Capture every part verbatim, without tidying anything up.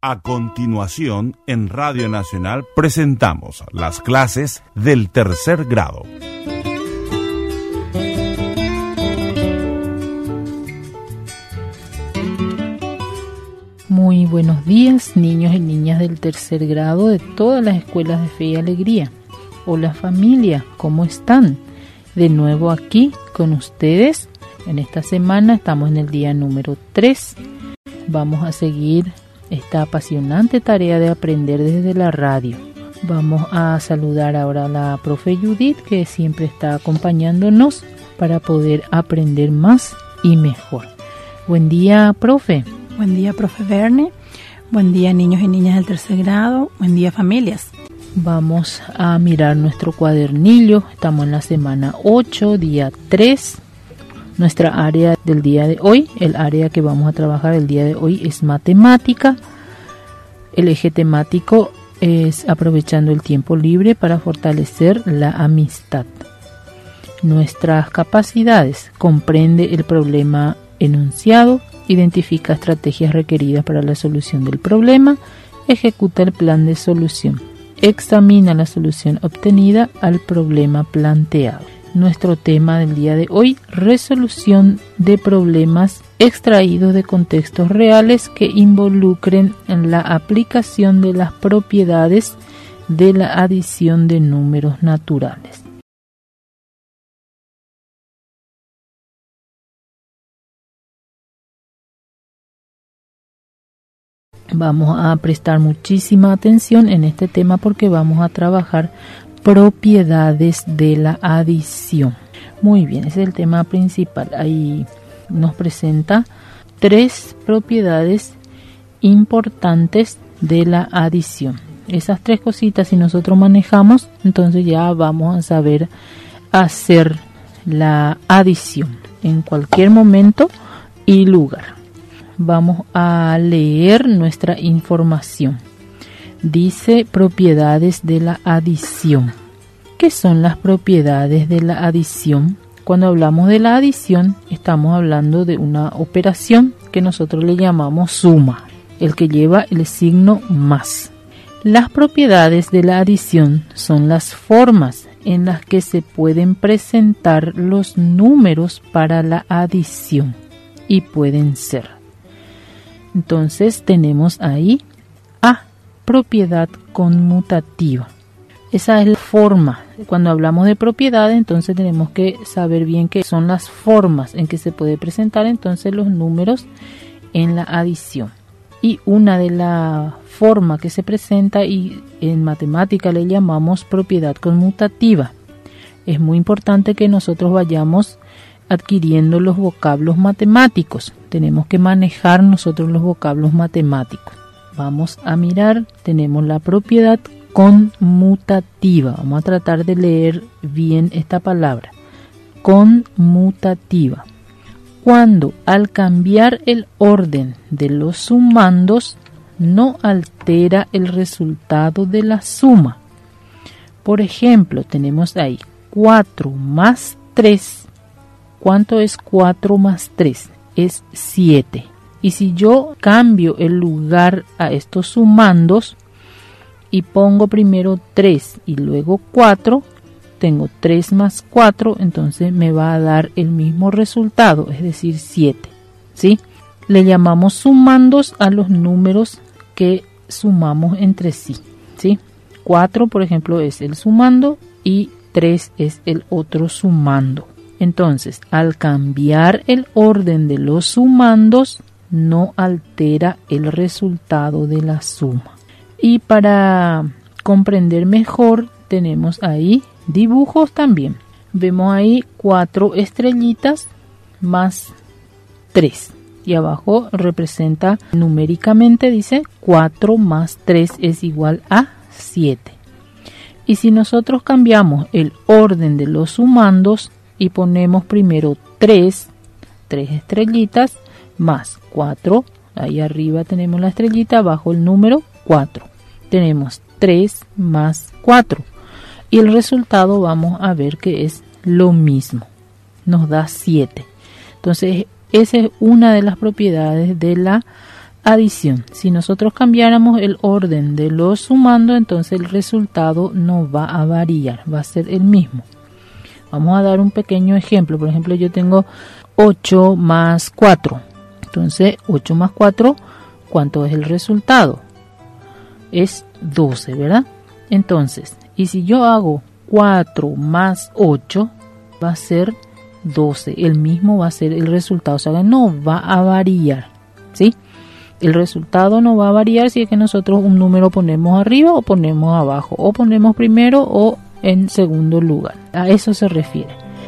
A continuación, en Radio Nacional presentamos las clases del tercer grado. Muy buenos días, niños y niñas del tercer grado de todas las escuelas de Fe y Alegría. Hola familia, ¿cómo están? De nuevo aquí con ustedes. En esta semana estamos en el día número tres. Vamos a seguir esta apasionante tarea de aprender desde la radio. Vamos a saludar ahora a la profe Judith, que siempre está acompañándonos para poder aprender más y mejor. Buen día, profe. Buen día, profe Verne. Buen día, niños y niñas del tercer grado. Buen día, familias. Vamos a mirar nuestro cuadernillo. Estamos en la semana ocho, día tres. Nuestra área del día de hoy, el área que vamos a trabajar el día de hoy es matemática. El eje temático es aprovechando el tiempo libre para fortalecer la amistad. Nuestras capacidades: comprende el problema enunciado, identifica estrategias requeridas para la solución del problema, ejecuta el plan de solución, examina la solución obtenida al problema planteado. Nuestro tema del día de hoy: resolución de problemas extraídos de contextos reales que involucren en la aplicación de las propiedades de la adición de números naturales. Vamos a prestar muchísima atención en este tema porque vamos a trabajar propiedades de la adición. Muy bien, ese es el tema principal. Ahí nos presenta tres propiedades importantes de la adición. Esas tres cositas, si nosotros manejamos, entonces ya vamos a saber hacer la adición en cualquier momento y lugar. Vamos a leer nuestra información. Dice propiedades de la adición. ¿Qué son las propiedades de la adición? Cuando hablamos de la adición, estamos hablando de una operación que nosotros le llamamos suma, el que lleva el signo más. Las propiedades de la adición son las formas en las que se pueden presentar los números para la adición y pueden ser. Entonces tenemos ahí A, propiedad conmutativa. Esa es la forma. Cuando hablamos de propiedades, entonces tenemos que saber bien qué son las formas en que se puede presentar entonces los números en la adición. Y una de las formas que se presenta, y en matemática le llamamos propiedad conmutativa. Es muy importante que nosotros vayamos adquiriendo los vocablos matemáticos. Tenemos que manejar nosotros los vocablos matemáticos. Vamos a mirar, tenemos la propiedad conmutativa. Vamos a tratar de leer bien esta palabra. Conmutativa. Cuando al cambiar el orden de los sumandos no altera el resultado de la suma. Por ejemplo, tenemos ahí cuatro más tres. ¿Cuánto es cuatro más tres? Es siete. Y si yo cambio el lugar a estos sumandos y pongo primero tres y luego cuatro, tengo tres más cuatro, entonces me va a dar el mismo resultado, es decir, siete. ¿Sí? Le llamamos sumandos a los números que sumamos entre sí. ¿Sí? cuatro, por ejemplo, es el sumando y tres es el otro sumando. Entonces, al cambiar el orden de los sumandos, no altera el resultado de la suma. Y para comprender mejor, tenemos ahí dibujos también. Vemos ahí cuatro estrellitas más tres. Y abajo representa numéricamente, dice cuatro más tres es igual a siete. Y si nosotros cambiamos el orden de los sumandos y ponemos primero tres, tres estrellitas, más cuatro, ahí arriba tenemos la estrellita, abajo el número cuatro. Tenemos tres más cuatro. Y el resultado vamos a ver que es lo mismo. Nos da siete. Entonces, esa es una de las propiedades de la adición. Si nosotros cambiáramos el orden de los sumandos, entonces el resultado no va a variar, va a ser el mismo. Vamos a dar un pequeño ejemplo. Por ejemplo, yo tengo ocho más cuatro. Entonces, ocho más cuatro, ¿cuánto es el resultado? Es doce, ¿verdad? Entonces, y si yo hago cuatro más ocho, va a ser doce. El mismo va a ser el resultado. O sea, no va a variar, ¿sí? El resultado no va a variar si es que nosotros un número ponemos arriba o ponemos abajo, o ponemos primero o en segundo lugar. A eso se refiere.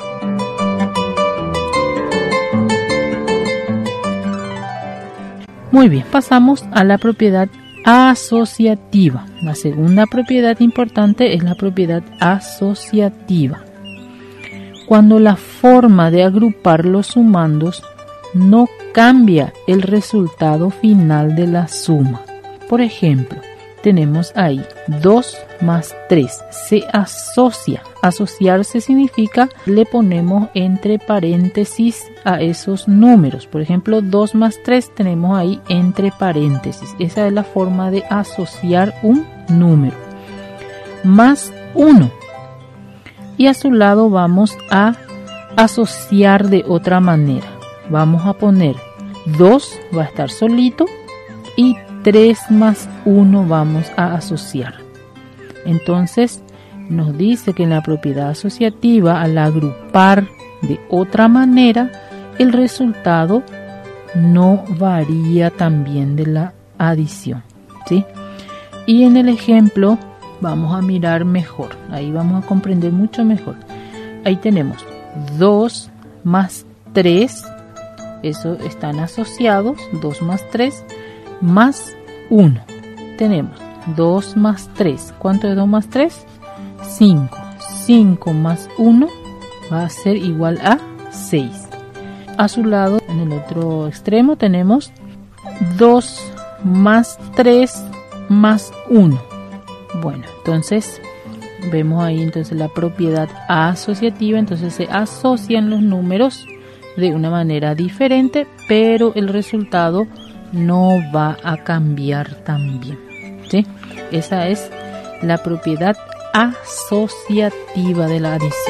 Muy bien, pasamos a la propiedad asociativa. La segunda propiedad importante es la propiedad asociativa. Cuando la forma de agrupar los sumandos no cambia el resultado final de la suma. Por ejemplo, tenemos ahí dos más tres. Se asocia. Asociarse significa le ponemos entre paréntesis a esos números. Por ejemplo, dos más tres tenemos ahí entre paréntesis. Esa es la forma de asociar un número. Más uno. Y a su lado vamos a asociar de otra manera. Vamos a poner dos, va a estar solito, y tres más uno vamos a asociar. Entonces nos dice que en la propiedad asociativa, al agrupar de otra manera, el resultado no varía también de la adición, ¿sí? Y en el ejemplo vamos a mirar mejor, ahí vamos a comprender mucho mejor. Ahí tenemos dos más tres, eso están asociados, dos más tres, más uno. Tenemos dos más tres. ¿Cuánto es dos más tres? cinco. cinco más uno va a ser igual a seis. A su lado, en el otro extremo, tenemos dos más tres más uno. Bueno, entonces vemos ahí entonces la propiedad asociativa. Entonces se asocian los números de una manera diferente, pero el resultado no va a cambiar también, ¿sí? Esa es la propiedad asociativa de la adición.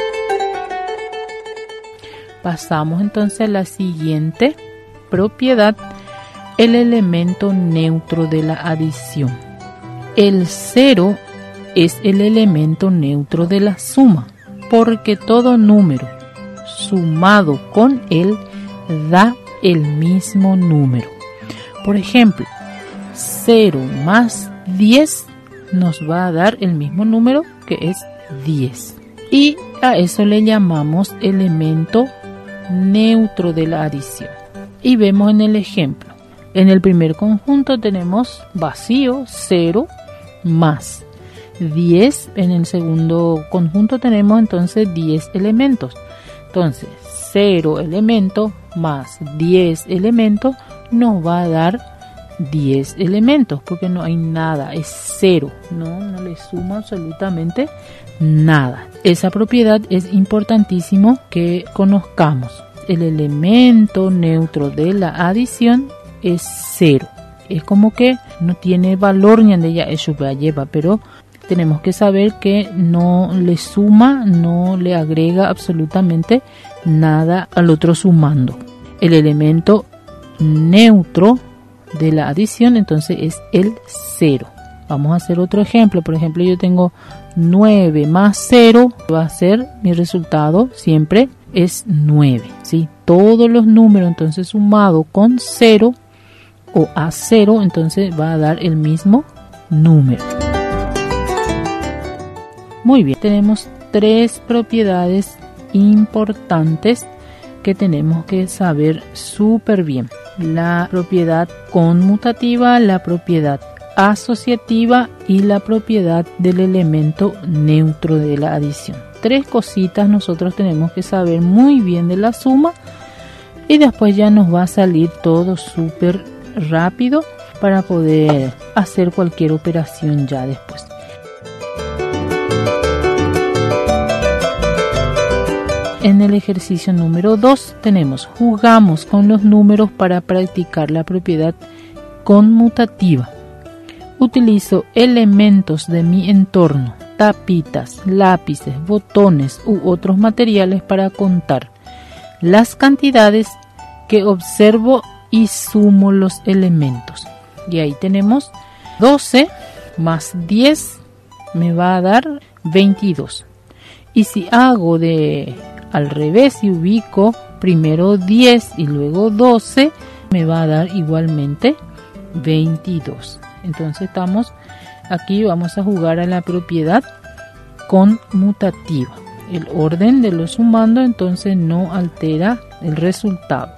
Pasamos entonces a la siguiente propiedad, el elemento neutro de la adición. El cero es el elemento neutro de la suma, porque todo número sumado con él da el mismo número. Por ejemplo, cero más diez nos va a dar el mismo número, que es diez. Y a eso le llamamos elemento neutro de la adición. Y vemos en el ejemplo. En el primer conjunto tenemos vacío, cero más diez. En el segundo conjunto tenemos entonces diez elementos. Entonces, cero elementos más diez elementos nos va a dar diez elementos, porque no hay nada, es cero, no, no le suma absolutamente nada. Esa propiedad es importantísimo que conozcamos. El elemento neutro de la adición es cero. Es como que no tiene valor ni ande ya eso va a llevar, pero tenemos que saber que no le suma, no le agrega absolutamente nada al otro sumando. El elemento neutro de la adición entonces es el cero. Vamos a hacer otro ejemplo. Por ejemplo, yo tengo nueve más cero, va a ser mi resultado siempre es nueve, ¿sí? Todos los números entonces sumado con cero o a cero, entonces va a dar el mismo número. Muy bien, tenemos tres propiedades importantes que tenemos que saber súper bien. La propiedad conmutativa, la propiedad asociativa y la propiedad del elemento neutro de la adición. Tres cositas nosotros tenemos que saber muy bien de la suma y después ya nos va a salir todo súper rápido para poder hacer cualquier operación ya después. En el ejercicio número dos tenemos, jugamos con los números para practicar la propiedad conmutativa. Utilizo elementos de mi entorno, tapitas, lápices, botones u otros materiales para contar las cantidades que observo y sumo los elementos. Y ahí tenemos doce más diez me va a dar veintidós. Y si hago de al revés y ubico primero diez y luego doce, me va a dar igualmente veintidós. Entonces estamos aquí, vamos a jugar a la propiedad conmutativa. El orden de los sumandos entonces no altera el resultado.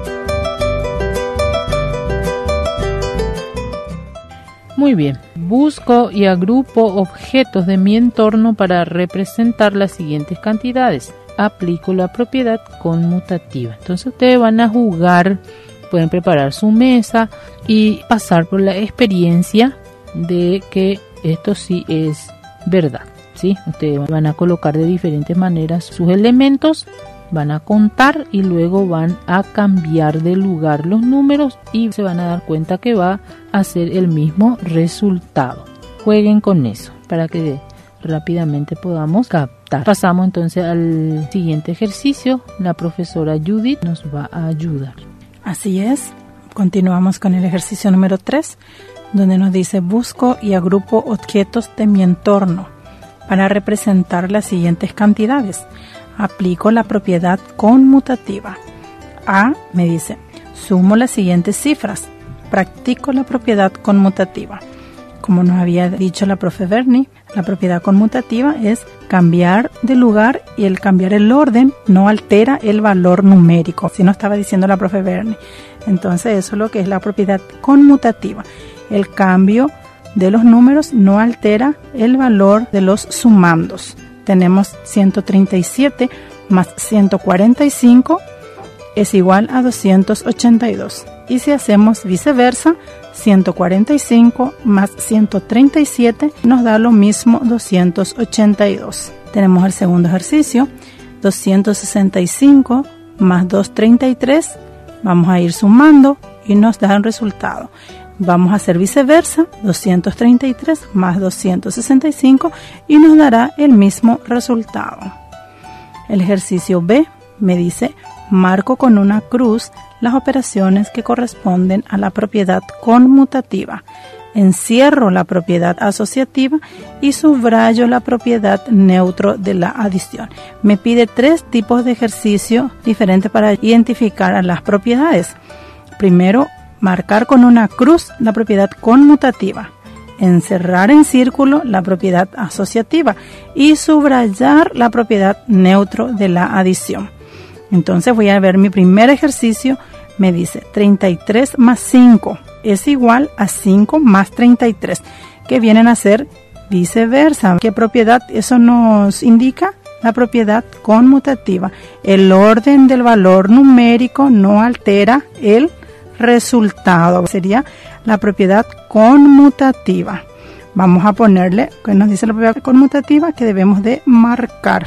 Muy bien, busco y agrupo objetos de mi entorno para representar las siguientes cantidades. Aplico la propiedad conmutativa. Entonces ustedes van a jugar, pueden preparar su mesa y pasar por la experiencia de que esto sí es verdad, ¿sí? Ustedes van a colocar de diferentes maneras sus elementos, van a contar y luego van a cambiar de lugar los números y se van a dar cuenta que va a ser el mismo resultado. Jueguen con eso para que rápidamente podamos captar. Pasamos entonces al siguiente ejercicio. La profesora Judith nos va a ayudar. Así es. Continuamos con el ejercicio número tres, donde nos dice: busco y agrupo objetos de mi entorno para representar las siguientes cantidades. Aplico la propiedad conmutativa. A me dice: sumo las siguientes cifras. Practico la propiedad conmutativa. Como nos había dicho la profe Bernie, la propiedad conmutativa es cambiar de lugar, y el cambiar el orden no altera el valor numérico. Así nos estaba diciendo la profe Bernie. Entonces eso es lo que es la propiedad conmutativa. El cambio de los números no altera el valor de los sumandos. Tenemos ciento treinta y siete más ciento cuarenta y cinco es igual a doscientos ochenta y dos. Y si hacemos viceversa, ciento cuarenta y cinco más ciento treinta y siete nos da lo mismo, doscientos ochenta y dos. Tenemos el segundo ejercicio, doscientos sesenta y cinco más doscientos treinta y tres. Vamos a ir sumando y nos da el resultado. Vamos a hacer viceversa, doscientos treinta y tres más doscientos sesenta y cinco y nos dará el mismo resultado. El ejercicio B me dice: marco con una cruz las operaciones que corresponden a la propiedad conmutativa. Encierro la propiedad asociativa y subrayo la propiedad neutro de la adición. Me pide tres tipos de ejercicio diferentes para identificar a las propiedades. Primero, marcar con una cruz la propiedad conmutativa, encerrar en círculo la propiedad asociativa y subrayar la propiedad neutro de la adición. Entonces voy a ver mi primer ejercicio. Me dice treinta y tres más cinco es igual a cinco más treinta y tres, que vienen a ser viceversa. ¿Qué propiedad eso nos indica? La propiedad conmutativa. El orden del valor numérico no altera el resultado. Sería la propiedad conmutativa. Vamos a ponerle, ¿qué nos dice la propiedad conmutativa? Que debemos de marcar.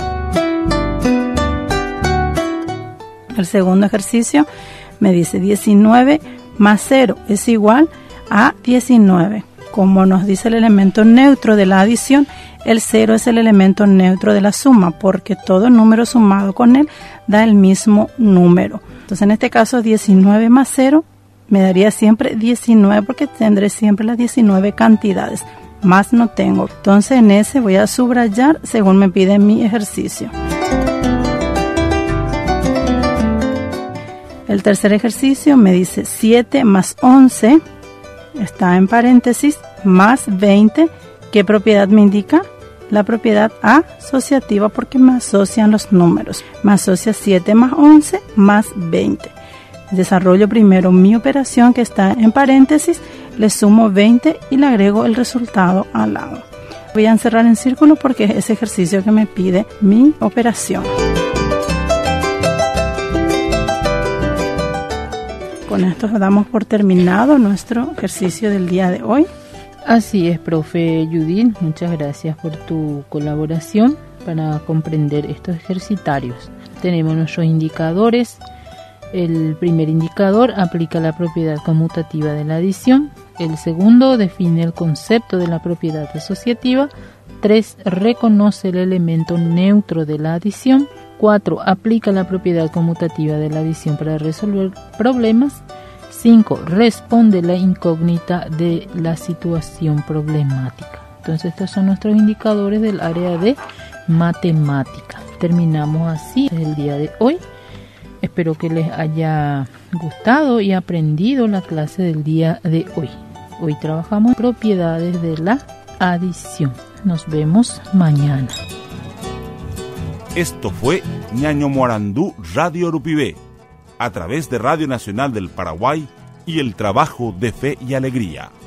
El segundo ejercicio me dice diecinueve más cero es igual a diecinueve. Como nos dice el elemento neutro de la adición, el cero es el elemento neutro de la suma, porque todo número sumado con él da el mismo número. Entonces en este caso diecinueve más cero me daría siempre diecinueve, porque tendré siempre las diecinueve cantidades. Más no tengo. Entonces en ese voy a subrayar según me pide mi ejercicio. El tercer ejercicio me dice siete más once, está en paréntesis, más veinte. ¿Qué propiedad me indica? La propiedad asociativa, porque me asocian los números. Me asocia siete más once más veinte. Desarrollo primero mi operación que está en paréntesis, le sumo veinte y le agrego el resultado al lado. Voy a encerrar en círculo porque es ese ejercicio que me pide mi operación. Con esto damos por terminado nuestro ejercicio del día de hoy. Así es, profe Judith, muchas gracias por tu colaboración para comprender estos ejercitarios. Tenemos nuestros indicadores El primer indicador aplica la propiedad conmutativa de la adición. El segundo define el concepto de la propiedad asociativa. tres. Reconoce el elemento neutro de la adición. cuatro. Aplica la propiedad conmutativa de la adición para resolver problemas. cinco. Responde la incógnita de la situación problemática. Entonces estos son nuestros indicadores del área de matemática. Terminamos así el día de hoy. Espero que les haya gustado y aprendido la clase del día de hoy. Hoy trabajamos propiedades de la adición. Nos vemos mañana. Esto fue Ñaño Morandú Radio Urupibé, a través de Radio Nacional del Paraguay y el trabajo de Fe y Alegría.